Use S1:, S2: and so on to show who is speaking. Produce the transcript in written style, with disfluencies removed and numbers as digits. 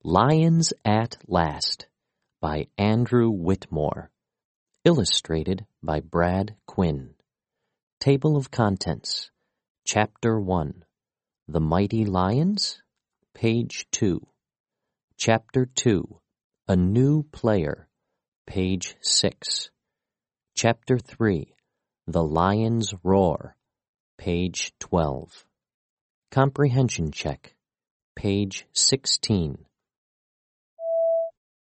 S1: Lions at Last by Andrew Whitmore. Illustrated by Brad Quinn. Table of Contents. Chapter 1. The Mighty Lions? Page 2. Chapter 2. A New Player. Page 6. Chapter 3. The Lion's Roar. Page 12. Comprehension Check. Page 16.